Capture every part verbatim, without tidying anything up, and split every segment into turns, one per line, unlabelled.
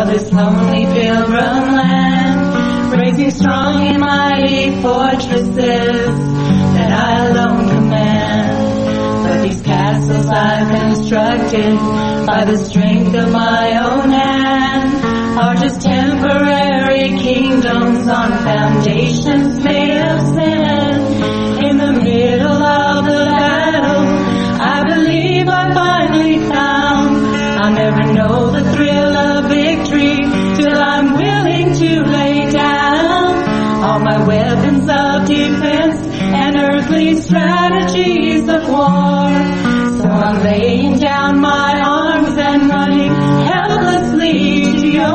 this lonely pilgrim land, raising strong and mighty fortresses that I alone command. But these castles I've constructed by the strength of my own hand are just temporary kingdoms on foundations made of sand. In the middle of the battle, I believe I finally found I'll never know the thrill of victory till I'm willing to lay down all my weapons of defense and earthly strategies of war. So I'm laying down my arms and running helplessly to yours.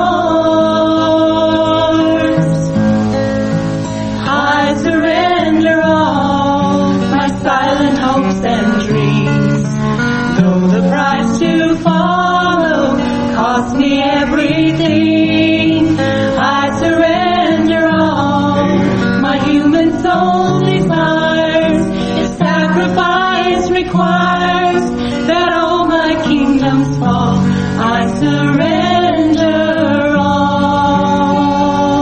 I surrender all my silent hopes and dreams, though the price to follow cost me everything. I surrender all my human soul desires. If sacrifice requires that all my kingdoms fall, I surrender all.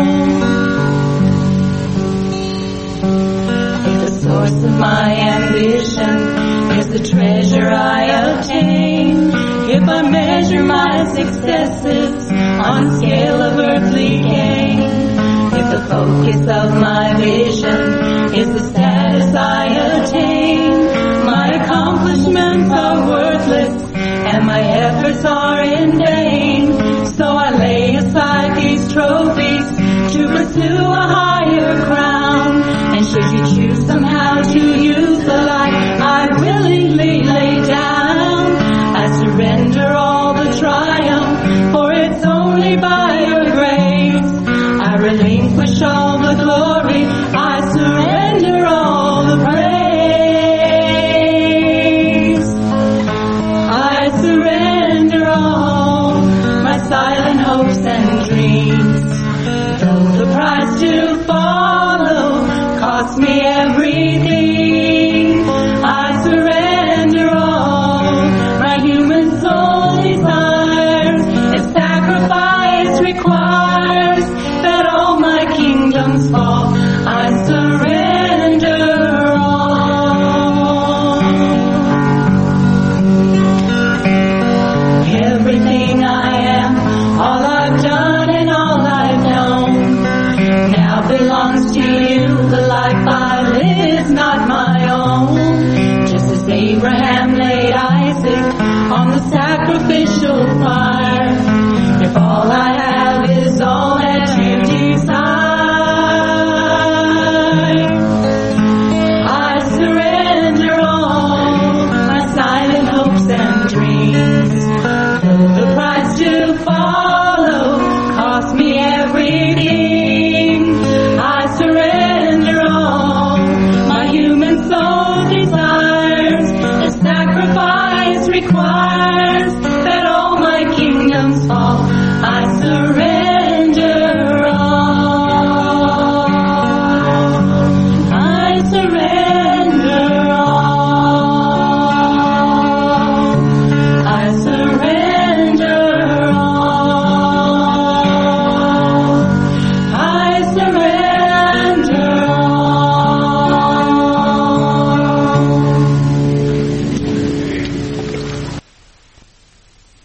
If the source of my ambition is the treasure I obtain, if I measure my successes on a scale of earthly gain, if the focus of my vision is the status I attain, my accomplishments are worthless and my efforts are in vain. So I lay aside these trophies to pursue a higher crown. And should you choose somehow to use the life I willingly lay down, I surrender all the triumph, for it's only by your grace. I relinquish all the glory, I surrender all the praise. I surrender all my silent hopes and dreams, though the price to follow cost me everything. I surrender all my human soul desires. If sacrifice requires that all my kingdoms fall, I surrender all. Everything I am, all I've done and all I've known, now belongs to you. The life I live is not mine.